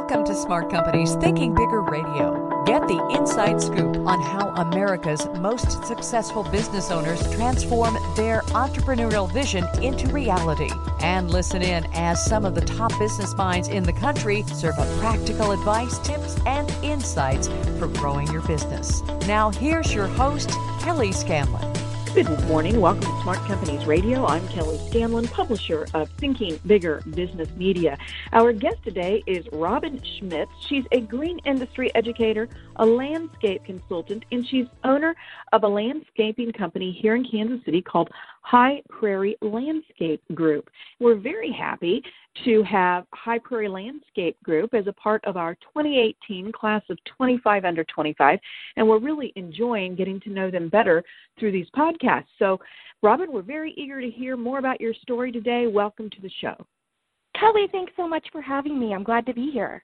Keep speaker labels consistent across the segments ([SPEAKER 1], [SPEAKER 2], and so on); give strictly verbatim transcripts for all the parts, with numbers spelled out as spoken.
[SPEAKER 1] Welcome to Smart Company's Thinking Bigger Radio. Get the inside scoop on how America's most successful business owners transform their entrepreneurial vision into reality. And listen in as some of the top business minds in the country serve up practical advice, tips, and insights for growing your business. Now, here's your host, Kelly Scanlon.
[SPEAKER 2] Good morning. Welcome to Smart Companies Radio. I'm Kelly Scanlon, publisher of Thinking Bigger Business Media. Our guest today is Robin Schmitz. She's a green industry educator, a landscape consultant, and she's owner of a landscaping company here in Kansas City called High Prairie Landscape Group. We're very happy to have High Prairie Landscape Group as a part of our twenty eighteen class of twenty-five under twenty-five, and we're really enjoying getting to know them better through these podcasts. So, Robin, we're very eager to hear more about your story today. Welcome to the show.
[SPEAKER 3] Kelly, thanks so much for having me. I'm glad to be here.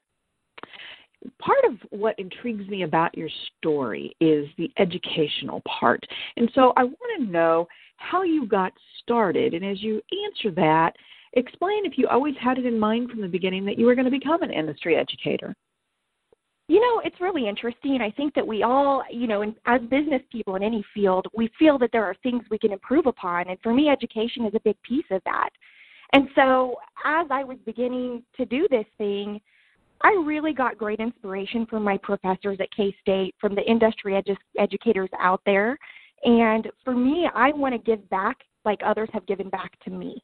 [SPEAKER 2] Part of what intrigues me about your story is the educational part. And so I want to know how you got started. And as you answer that, explain if you always had it in mind from the beginning that you were going to become an industry educator.
[SPEAKER 3] You know, it's really interesting. I think that we all, you know, in, as business people in any field, we feel that there are things we can improve upon. And for me, education is a big piece of that. And so as I was beginning to do this thing, I really got great inspiration from my professors at K-State, from the industry edu- educators out there. And for me, I want to give back like others have given back to me.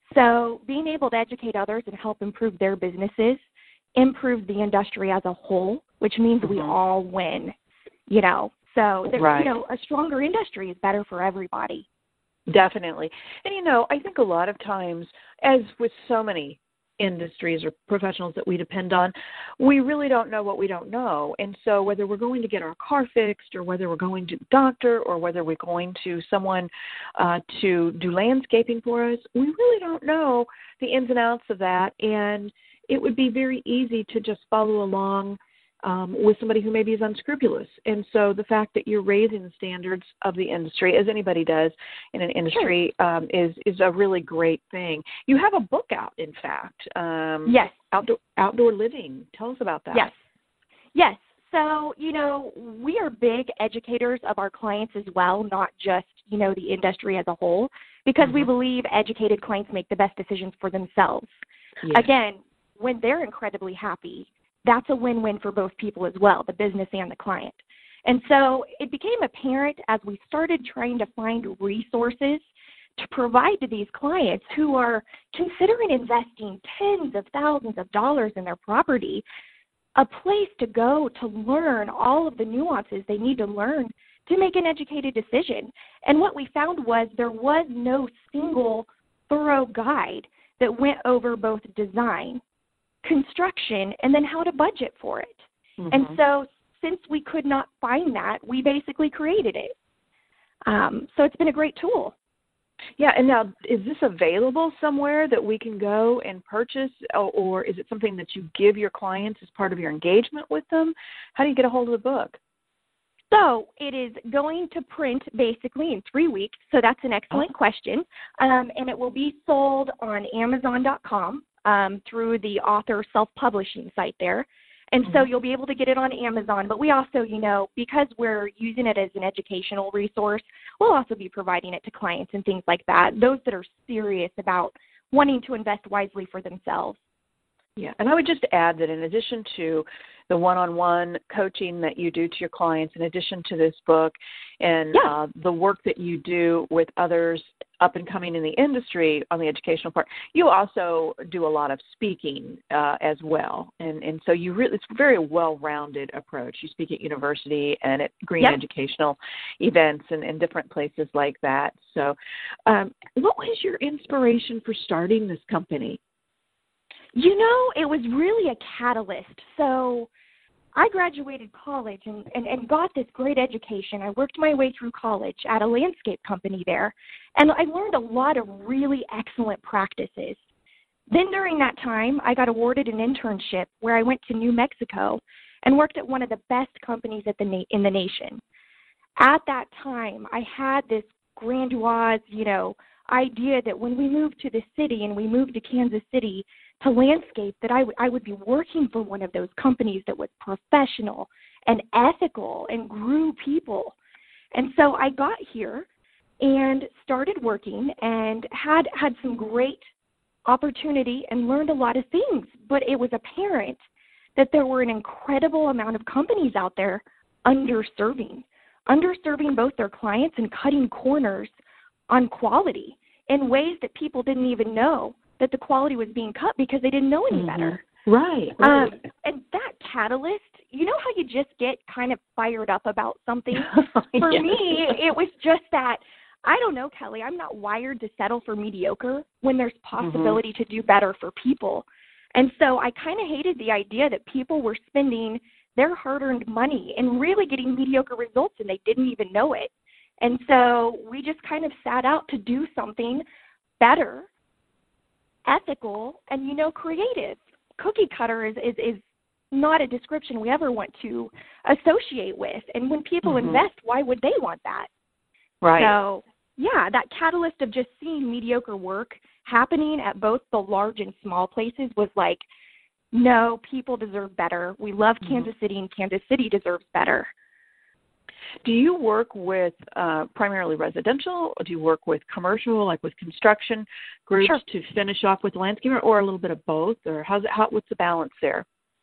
[SPEAKER 3] So being able to educate others and help improve their businesses, improve the industry as a whole, which means mm-hmm. we all win, you know. So, there,
[SPEAKER 2] right.
[SPEAKER 3] you know, a stronger industry is better for everybody.
[SPEAKER 2] Definitely. And, you know, I think a lot of times, as with so many industries or professionals that we depend on, we really don't know what we don't know. And so whether we're going to get our car fixed or whether we're going to the doctor or whether we're going to someone uh, to do landscaping for us, we really don't know the ins and outs of that. And it would be very easy to just follow along um, with somebody who maybe is unscrupulous. And so the fact that you're raising the standards of the industry, as anybody does in an industry, sure. um, is is a really great thing. You have a book out, in fact. Um,
[SPEAKER 3] yes.
[SPEAKER 2] Outdoor, outdoor Living. Tell us about that.
[SPEAKER 3] Yes. Yes. So, you know, we are big educators of our clients as well, not just, you know, the industry as a whole, because mm-hmm. we believe educated clients make the best decisions for themselves. Yes. Again, when they're incredibly happy, that's a win-win for both people as well, the business and the client. And so it became apparent as we started trying to find resources to provide to these clients who are considering investing tens of thousands of dollars in their property, a place to go to learn all of the nuances they need to learn to make an educated decision. And what we found was there was no single thorough guide that went over both design, construction, and then how to budget for it. Mm-hmm. And so since we could not find that, we basically created it. Um, so it's been a great tool.
[SPEAKER 2] Yeah, and now is this available somewhere that we can go and purchase, or, or is it something that you give your clients as part of your engagement with them? How do you get a hold of the book?
[SPEAKER 3] So it is going to print basically in three weeks, so that's an excellent oh. question, um, and it will be sold on Amazon dot com. Um, through the author self-publishing site there. And mm-hmm. so you'll be able to get it on Amazon. But we also, you know, because we're using it as an educational resource, we'll also be providing it to clients and things like that, those that are serious about wanting to invest wisely for themselves.
[SPEAKER 2] Yeah, and I would just add that in addition to the one-on-one coaching that you do to your clients, in addition to this book and yeah. uh, the work that you do with others up and coming in the industry on the educational part, you also do a lot of speaking uh, as well. And and so you really, it's a very well-rounded approach. You speak at university and at green yep. educational events and, and different places like that. So um, what was your inspiration for starting this company?
[SPEAKER 3] You know, it was really a catalyst. So I graduated college and, and, and got this great education. I worked my way through college at a landscape company there, and I learned a lot of really excellent practices. Then during that time, I got awarded an internship where I went to New Mexico and worked at one of the best companies at the na- in the nation. At that time, I had this grandiose, you know, idea that when we moved to the city and we moved to Kansas City to landscape, that I, w- I would be working for one of those companies that was professional and ethical and grew people. And so I got here and started working and had had some great opportunity and learned a lot of things. But it was apparent that there were an incredible amount of companies out there underserving, underserving both their clients and cutting corners on quality in ways that people didn't even know that the quality was being cut because they didn't know any
[SPEAKER 2] mm-hmm.
[SPEAKER 3] better.
[SPEAKER 2] Right. right.
[SPEAKER 3] Um, and that catalyst, you know how you just get kind of fired up about something? For
[SPEAKER 2] yes.
[SPEAKER 3] me, it was just that, I don't know, Kelly, I'm not wired to settle for mediocre when there's possibility mm-hmm. to do better for people. And so I kind of hated the idea that people were spending their hard-earned money and really getting mediocre results and they didn't even know it. And so we just kind of sat out to do something better, ethical, and, you know, creative. Cookie cutter is, is, is not a description we ever want to associate with. And when people mm-hmm. invest, why would they want that?
[SPEAKER 2] Right.
[SPEAKER 3] So, yeah, that catalyst of just seeing mediocre work happening at both the large and small places was like, no, people deserve better. We love mm-hmm. Kansas City, and Kansas City deserves better.
[SPEAKER 2] Do you work with uh, primarily residential, or do you work with commercial, like with construction groups
[SPEAKER 3] sure.
[SPEAKER 2] to finish off with landscaping, or a little bit of both, or how's it, how, what's the balance there?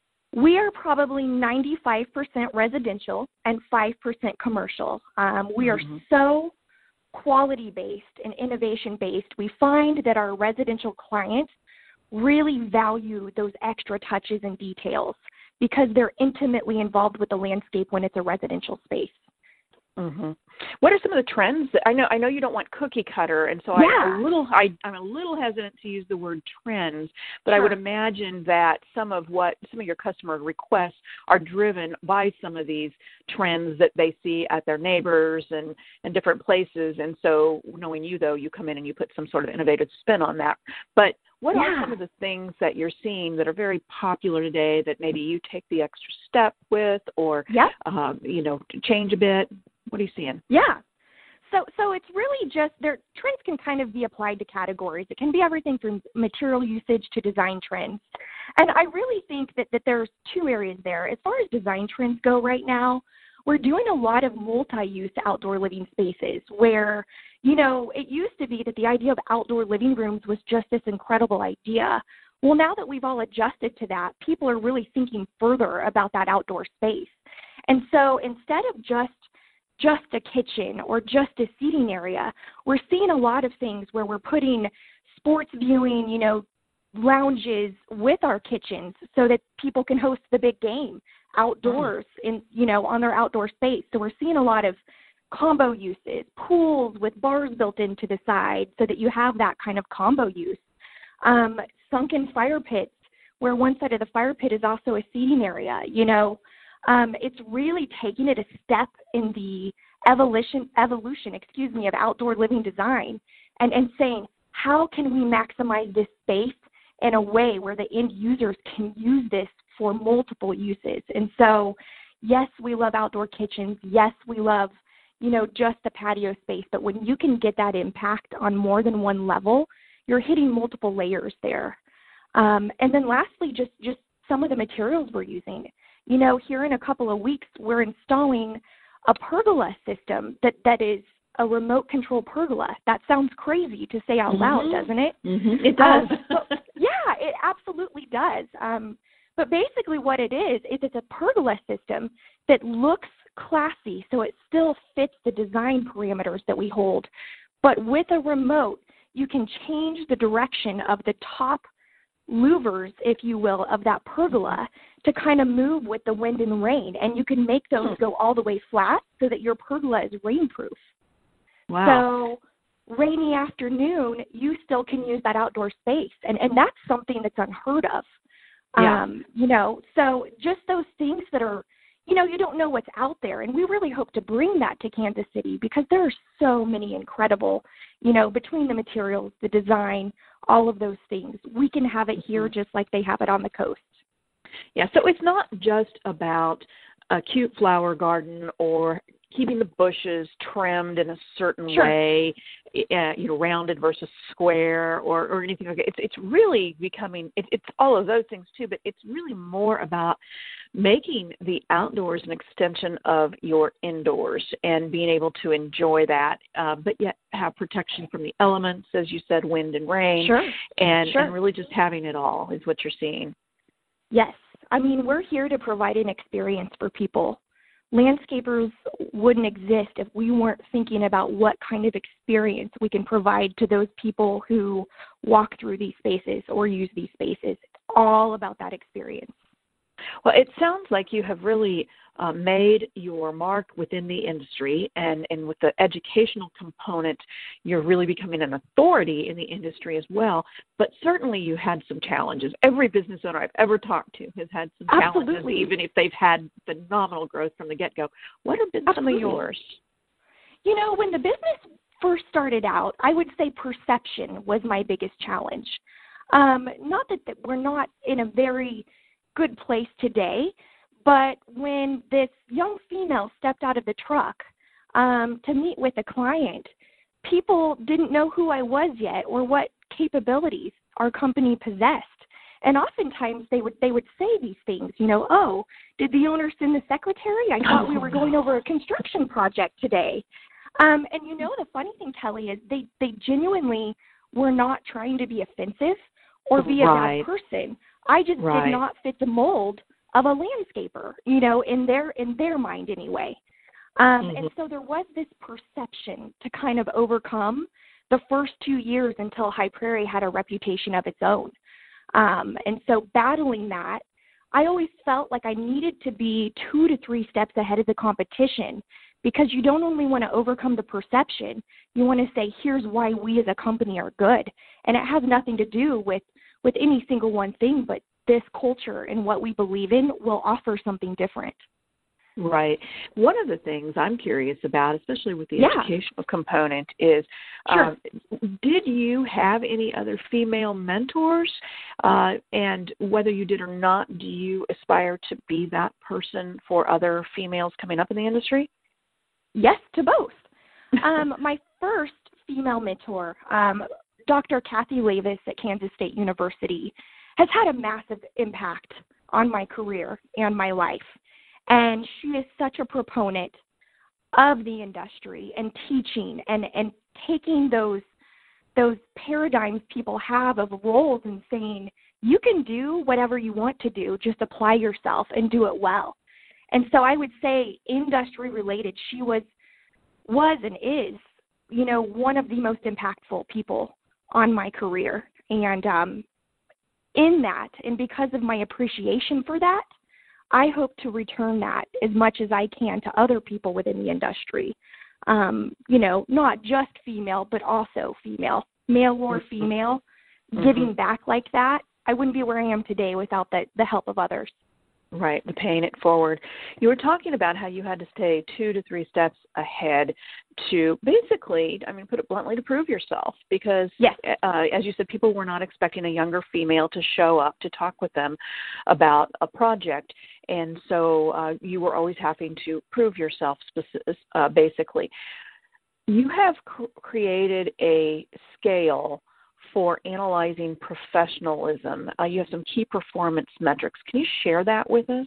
[SPEAKER 3] We are probably ninety-five percent residential and five percent commercial. Um, we mm-hmm. are so quality-based and innovation-based. We find that our residential clients really value those extra touches and details because they're intimately involved with the landscape when it's a residential space.
[SPEAKER 2] Mm-hmm. What are some of the trends? That, I know I know you don't want cookie cutter, and so
[SPEAKER 3] yeah.
[SPEAKER 2] I'm a little I, I'm a little hesitant to use the word trends, but sure. I would imagine that some of what some of your customer requests are driven by some of these trends that they see at their neighbors and, and different places. And so, knowing you though, you come in and you put some sort of innovative spin on that. But what
[SPEAKER 3] yeah.
[SPEAKER 2] are some of the things that you're seeing that are very popular today that maybe you take the extra step with, or
[SPEAKER 3] yep.
[SPEAKER 2] um, you know, change a bit? What are you seeing?
[SPEAKER 3] Yeah. So so it's really just, their trends can kind of be applied to categories. It can be everything from material usage to design trends. And I really think that, that there's two areas there. As far as design trends go right now, we're doing a lot of multi-use outdoor living spaces where, you know, it used to be that the idea of outdoor living rooms was just this incredible idea. Well, now that we've all adjusted to that, people are really thinking further about that outdoor space. And so instead of just just a kitchen or just a seating area, we're seeing a lot of things where we're putting sports viewing, you know, lounges with our kitchens so that people can host the big game outdoors in, you know, on their outdoor space. So we're seeing a lot of combo uses, pools with bars built into the side so that you have that kind of combo use. Um, sunken fire pits where one side of the fire pit is also a seating area, you know. Um, it's really taking it a step in the evolution, evolution, excuse me, of outdoor living design and, and saying, how can we maximize this space in a way where the end users can use this for multiple uses? And so, yes, we love outdoor kitchens. Yes, we love, you know, just the patio space. But when you can get that impact on more than one level, you're hitting multiple layers there. Um, and then lastly, just, just some of the materials we're using. You know, here in a couple of weeks, we're installing a pergola system that, that is a remote control pergola. That sounds crazy to say out loud,
[SPEAKER 2] mm-hmm.
[SPEAKER 3] doesn't it?
[SPEAKER 2] Mm-hmm. It does.
[SPEAKER 3] Um, but, yeah, it absolutely does. Um, but basically what it is, is it's a pergola system that looks classy, so it still fits the design parameters that we hold. But with a remote, you can change the direction of the top louvers, if you will, of that pergola to kind of move with the wind and rain. And you can make those go all the way flat so that your pergola is rainproof.
[SPEAKER 2] Wow.
[SPEAKER 3] So rainy afternoon, you still can use that outdoor space. And, and that's something that's unheard of.
[SPEAKER 2] Yeah.
[SPEAKER 3] Um, you know, so just those things that are, you know, you don't know what's out there. And we really hope to bring that to Kansas City because there are so many incredible, you know, between the materials, the design, all of those things. We can have it here just like they have it on the coast.
[SPEAKER 2] Yeah, so it's not just about a cute flower garden or keeping the bushes trimmed in a certain
[SPEAKER 3] Sure.
[SPEAKER 2] way, uh, you know, rounded versus square or, or anything like that. It's, it's really becoming, it, it's all of those things too, but it's really more about making the outdoors an extension of your indoors and being able to enjoy that, uh, but yet have protection from the elements, as you said, wind and rain,
[SPEAKER 3] Sure.
[SPEAKER 2] and,
[SPEAKER 3] Sure.
[SPEAKER 2] and really just having it all is what you're seeing.
[SPEAKER 3] Yes. I mean, we're here to provide an experience for people. Landscapers wouldn't exist if we weren't thinking about what kind of experience we can provide to those people who walk through these spaces or use these spaces. It's all about that experience.
[SPEAKER 2] Well, it sounds like you have really uh, made your mark within the industry, and, and with the educational component, you're really becoming an authority in the industry as well. But certainly you had some challenges. Every business owner I've ever talked to has had some
[SPEAKER 3] Absolutely.
[SPEAKER 2] challenges, even if they've had phenomenal growth from the get-go. What have been
[SPEAKER 3] Absolutely.
[SPEAKER 2] some of yours?
[SPEAKER 3] You know, when the business first started out, I would say perception was my biggest challenge. Um, not that, that we're not in a very good place today, but when this young female stepped out of the truck um, to meet with a client, people didn't know who I was yet or what capabilities our company possessed. And oftentimes they would they would say these things, you know, oh, did the owner send the secretary? I thought we were going over a construction project today. Um, and you know, the funny thing, Kelly, is they, they genuinely were not trying to be offensive or be a
[SPEAKER 2] Right.
[SPEAKER 3] bad person. I just
[SPEAKER 2] Right.
[SPEAKER 3] did not fit the mold of a landscaper, you know, in their in their mind anyway. Um,
[SPEAKER 2] Mm-hmm.
[SPEAKER 3] And so there was this perception to kind of overcome the first two years until High Prairie had a reputation of its own. Um, and so battling that, I always felt like I needed to be two to three steps ahead of the competition, because you don't only want to overcome the perception, you want to say, here's why we as a company are good. And it has nothing to do with, with any single one thing, but this culture and what we believe in will offer something different.
[SPEAKER 2] Right. One of the things I'm curious about, especially with the
[SPEAKER 3] Yeah.
[SPEAKER 2] educational component, is
[SPEAKER 3] Sure.
[SPEAKER 2] um, did you have any other female mentors? Uh, and whether you did or not, do you aspire to be that person for other females coming up in the industry?
[SPEAKER 3] Yes, to both. Um, my first female mentor, um, Doctor Kathy Lavis at Kansas State University, has had a massive impact on my career and my life. And she is such a proponent of the industry and teaching and, and taking those those paradigms people have of roles and saying, you can do whatever you want to do, just apply yourself and do it well. And so I would say industry related, she was was and is, you know, one of the most impactful people on my career. And um, in that, and because of my appreciation for that, I hope to return that as much as I can to other people within the industry. Um, you know, not just female, but also female, male or female, mm-hmm. giving back like that. I wouldn't be where I am today without the, the help of others.
[SPEAKER 2] Right, the paying it forward. You were talking about how you had to stay two to three steps ahead to basically, I mean, put it bluntly, to prove yourself, because,
[SPEAKER 3] yes.
[SPEAKER 2] uh, as you said, people were not expecting a younger female to show up to talk with them about a project, and so uh, you were always having to prove yourself, uh, basically. You have cr- created a scale for analyzing professionalism. Uh, you have some key performance metrics. Can you share that with us?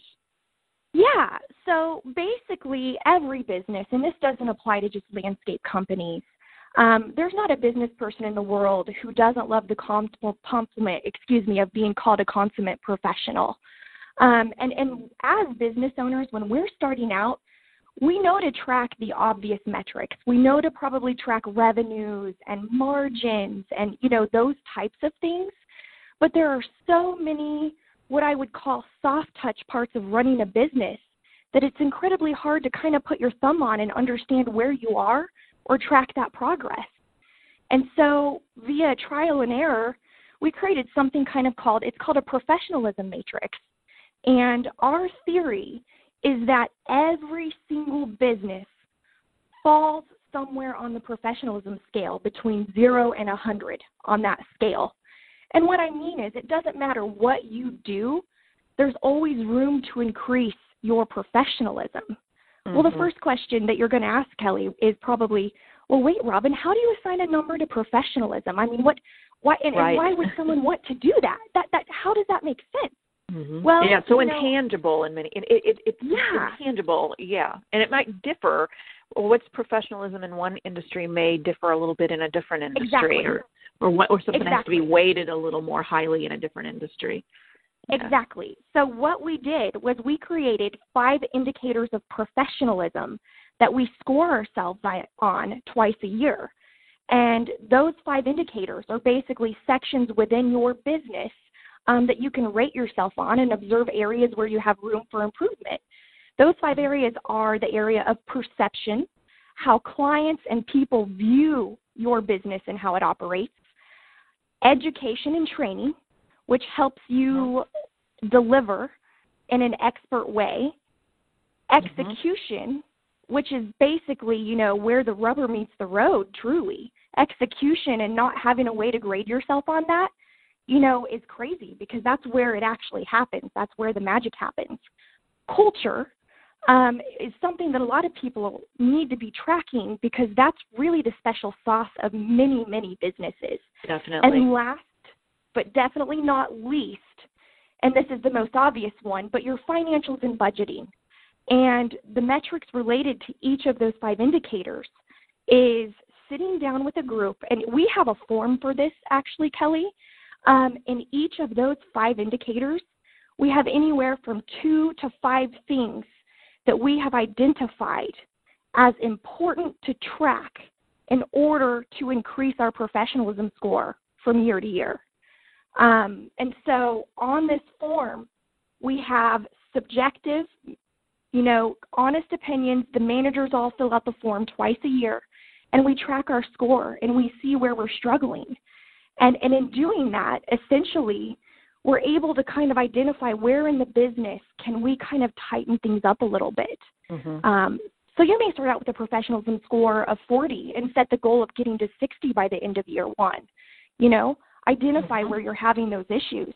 [SPEAKER 3] Yeah. So basically every business, and this doesn't apply to just landscape companies, um, there's not a business person in the world who doesn't love the compliment, excuse me, of being called a consummate professional. Um, and, and as business owners, when we're starting out, we know to track the obvious metrics. We know to probably track revenues and margins and, you know, those types of things. But there are so many what I would call soft touch parts of running a business that it's incredibly hard to kind of put your thumb on and understand where you are or track that progress. And so via trial and error, we created something kind of called, it's called a professionalism matrix. And our theory is that every single business falls somewhere on the professionalism scale between zero and one hundred on that scale. And what I mean is it doesn't matter what you do, there's always room to increase your professionalism. Mm-hmm. Well, the first question that you're going to ask, Kelly, is probably, well, wait, Robin, how do you assign a number to professionalism? I mean, what, why, and, right. and why would someone want to do that? That, that, how does that make sense?
[SPEAKER 2] Mm-hmm. Well, yeah, so intangible know, in many, it, it, it's
[SPEAKER 3] yeah.
[SPEAKER 2] intangible, yeah, and it might differ. What's professionalism in one industry may differ a little bit in a different industry,
[SPEAKER 3] exactly.
[SPEAKER 2] or or, what, or something
[SPEAKER 3] exactly.
[SPEAKER 2] has to be weighted a little more highly in a different industry. Yeah.
[SPEAKER 3] Exactly. So what we did was we created five indicators of professionalism that we score ourselves on twice a year. And those five indicators are basically sections within your business um, that you can rate yourself on and observe areas where you have room for improvement. Those five areas are the area of perception, how clients and people view your business and how it operates, education and training, which helps you deliver in an expert way, execution, mm-hmm. which is basically, you know, where the rubber meets the road, truly. Execution and not having a way to grade yourself on that, you know, is crazy because that's where it actually happens. That's where the magic happens. Culture um, is something that a lot of people need to be tracking because that's really the special sauce of many, many businesses.
[SPEAKER 2] Definitely.
[SPEAKER 3] And last, but definitely not least, and this is the most obvious one, but your financials and budgeting. And the metrics related to each of those five indicators is sitting down with a group, and we have a form for this actually, Kelly. Um, in each of those five indicators, we have anywhere from two to five things that we have identified as important to track in order to increase our professionalism score from year to year. Um, and so on this form, we have subjective, you know, honest opinions. The managers all fill out the form twice a year, and we track our score, and we see where we're struggling. And, and in doing that, essentially, we're able to kind of identify where in the business can we kind of tighten things up a little bit. Mm-hmm. Um, so you may start out with a professionalism score of forty and set the goal of getting to sixty by the end of year one, you know. Identify where you're having those issues.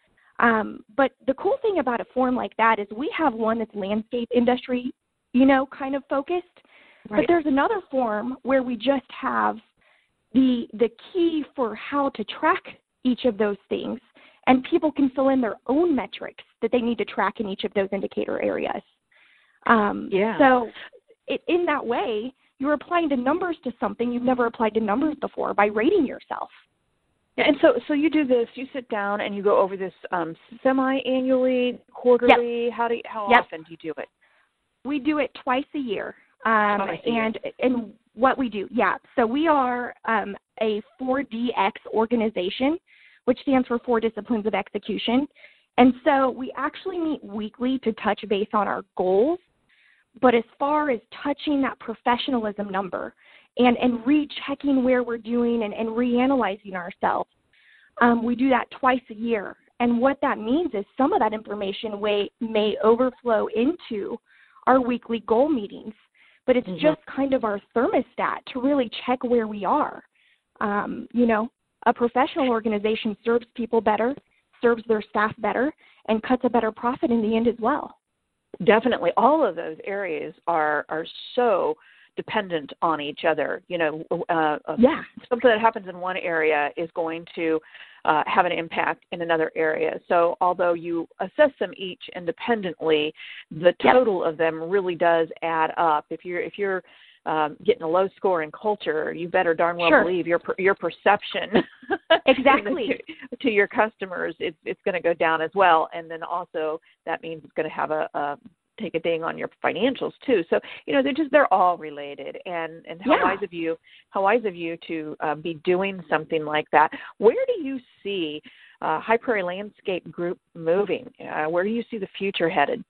[SPEAKER 3] Um, but the cool thing about a form like that is we have one that's landscape industry, you know, kind of focused. Right. But there's another form where we just have the the key for how to track each of those things, and people can fill in their own metrics that they need to track in each of those indicator areas. Um,
[SPEAKER 2] yeah.
[SPEAKER 3] So it, in that way, you're applying the numbers to something you've never applied to numbers before by rating yourself.
[SPEAKER 2] Yeah, and so so you do this, you sit down and you go over this um, semi-annually, quarterly,
[SPEAKER 3] yep.
[SPEAKER 2] how do you, how
[SPEAKER 3] yep.
[SPEAKER 2] often do you do it?
[SPEAKER 3] We do it twice a year. Um,
[SPEAKER 2] twice a
[SPEAKER 3] and
[SPEAKER 2] year.
[SPEAKER 3] and what we do, yeah. So we are um, a four D X organization, which stands for Four Disciplines of Execution. And so we actually meet weekly to touch base on our goals. But as far as touching that professionalism number, and, and rechecking where we're doing and, and reanalyzing ourselves. Um, we do that twice a year. And what that means is some of that information may, may overflow into our weekly goal meetings, but it's mm-hmm. just kind of our thermostat to really check where we are. Um, you know, a professional organization serves people better, serves their staff better, and cuts a better profit in the end as well.
[SPEAKER 2] Definitely. All of those areas are are so dependent on each other. You know, uh,
[SPEAKER 3] yeah.
[SPEAKER 2] something that happens in one area is going to uh, have an impact in another area. So although you assess them each independently, the total yep. of them really does add up. If you're if you're um, getting a low score in culture, you better darn well
[SPEAKER 3] sure.
[SPEAKER 2] believe your your perception
[SPEAKER 3] exactly
[SPEAKER 2] to, to your customers it's it's going to go down as well. And then also that means it's going to have a, a take a ding on your financials too. So, you know, they're just, they're all related, and, and how
[SPEAKER 3] yeah.
[SPEAKER 2] wise of you, how wise of you to uh, be doing something like that. Where do you see uh, High Prairie Landscape Group moving? Uh, where do you see the future headed?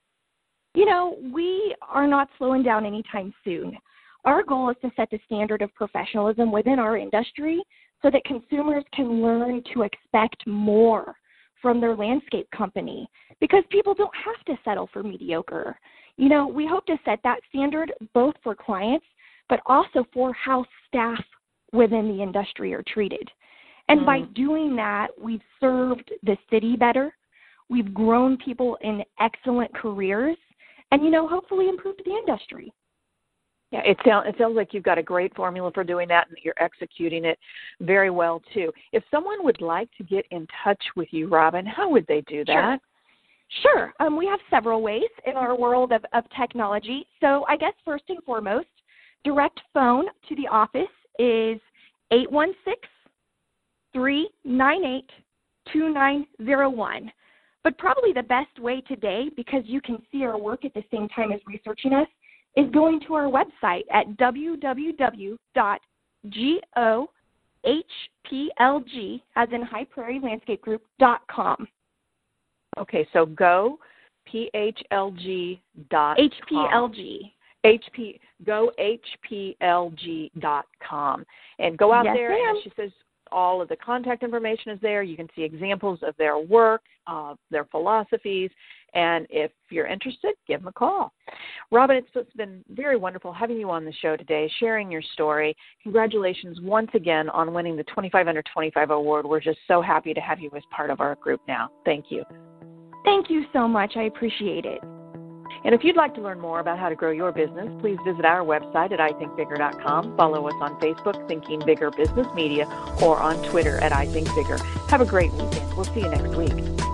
[SPEAKER 3] You know, we are not slowing down anytime soon. Our goal is to set the standard of professionalism within our industry so that consumers can learn to expect more from their landscape company, because people don't have to settle for mediocre. You know, we hope to set that standard both for clients, but also for how staff within the industry are treated. And mm. by doing that, we've served the city better. We've grown people in excellent careers, and, you know, hopefully improve the industry.
[SPEAKER 2] Yeah, it, sound, it sounds like you've got a great formula for doing that, and that you're executing it very well, too. If someone would like to get in touch with you, Robin, how would they do that?
[SPEAKER 3] Sure. Sure. Um, we have several ways in our world of, of technology. So I guess first and foremost, direct phone to the office is eight one six, three nine eight, two nine zero one. But probably the best way today, because you can see our work at the same time as researching us, is going to our website at w w w dot go h p l g, as in High Prairie Landscape Group, dot com.
[SPEAKER 2] Okay, so go P H L G dot com.
[SPEAKER 3] H P L G.
[SPEAKER 2] H P, go H P L G dot com. And go out
[SPEAKER 3] yes,
[SPEAKER 2] there,
[SPEAKER 3] ma'am.
[SPEAKER 2] and she says all of the contact information is there. You can see examples of their work, uh, their philosophies, and if you're interested, give them a call. Robin, it's, it's been very wonderful having you on the show today, sharing your story. Congratulations once again on winning the twenty-five under twenty-five award. We're just so happy to have you as part of our group now. Thank you.
[SPEAKER 3] Thank you so much. I appreciate it.
[SPEAKER 2] And if you'd like to learn more about how to grow your business, please visit our website at i think bigger dot com. Follow us on Facebook, Thinking Bigger Business Media, or on Twitter at I Think Bigger. Have a great weekend. We'll see you next week.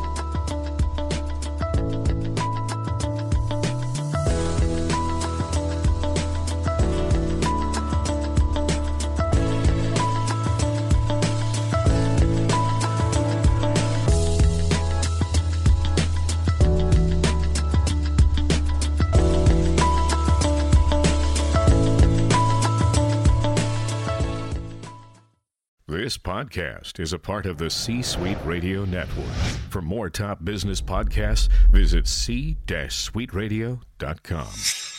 [SPEAKER 4] This podcast is a part of the C-Suite Radio Network. For more top business podcasts, visit c suite radio dot com.